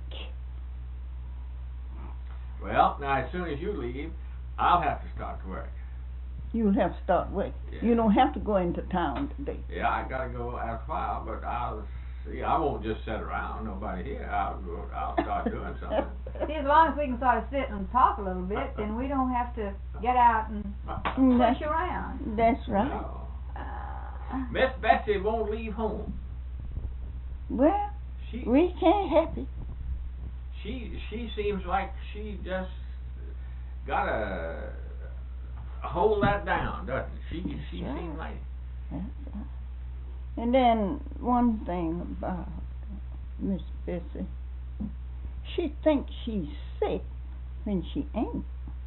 Well, now as soon as you leave, I'll have to start to work. You'll have to start work. Yeah. You don't have to go into town today. Yeah, I gotta go after a while, but I'll see. I won't just sit around. Nobody here. I'll go. I'll start doing something. See, as long as we can sort of sit and talk a little bit, then we don't have to get out and Mm, that's, push around. that's right. No. Uh, Miss Betsy won't leave home. Well, She we can't help it. she she seems like she just gotta hold that down, doesn't she? She she That's seems like. That's right. And then one thing about Miss Bessie, she thinks she's sick when she ain't.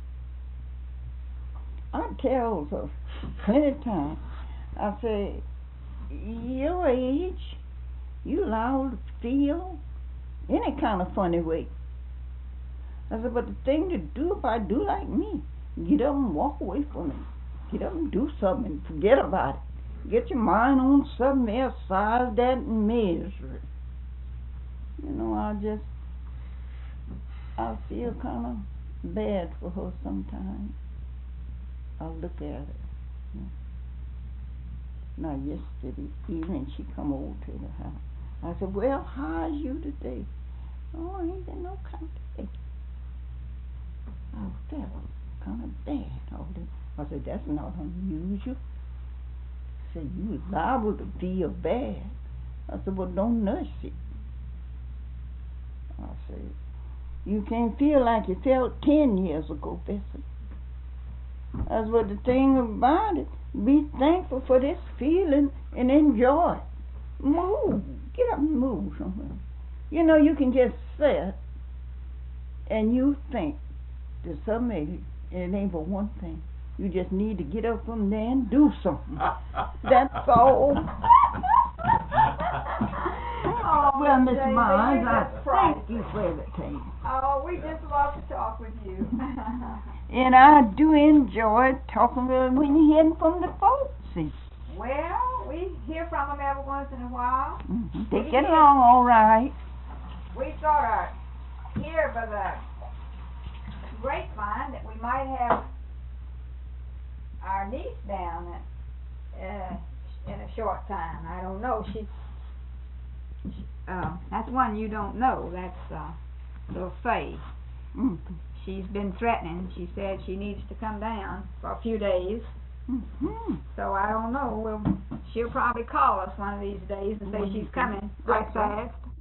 I tells her plenty of times, I say, your age, you liable to feel any kind of funny way. I said, but the thing to do, if I do like me, get up and walk away from it. Get up and do something and forget about it. Get your mind on something else besides that misery. You know, I just, I feel kind of bad for her sometimes. I look at her. Now, yesterday evening, she come over to the house. I said, well, how's you today? Oh, ain't there no kind of day. I felt kind of bad all day. I said, that's not unusual. I said, you was liable to feel bad. I said, well, don't nurse it. I said, you can't feel like you felt ten years ago, Bessie. That's what the thing about it. Be thankful for this feeling and enjoy it. Move. Get up and move somewhere. You know, you can just sit and you think there's something, and it ain't but one thing. You just need to get up from there and do something. That's all. Oh, Well, Miss David, Miles, you're I just thank priceless. you for everything. Oh, we just love to talk with you. And I do enjoy talking to them when you're hearing from the folks. See. Well, we hear from them every once in a while. Mm-hmm. They get along all right. We sort of hear by the grapevine that we might have our niece down at, uh, in a short time. I don't know. She, she uh, that's one you don't know. That's uh, little Faye. Mm-hmm. She's been threatening. She said she needs to come down for a few days. Mm-hmm. So I don't know. Well, she'll probably call us one of these days and say Well, she's you coming right that's right. fast.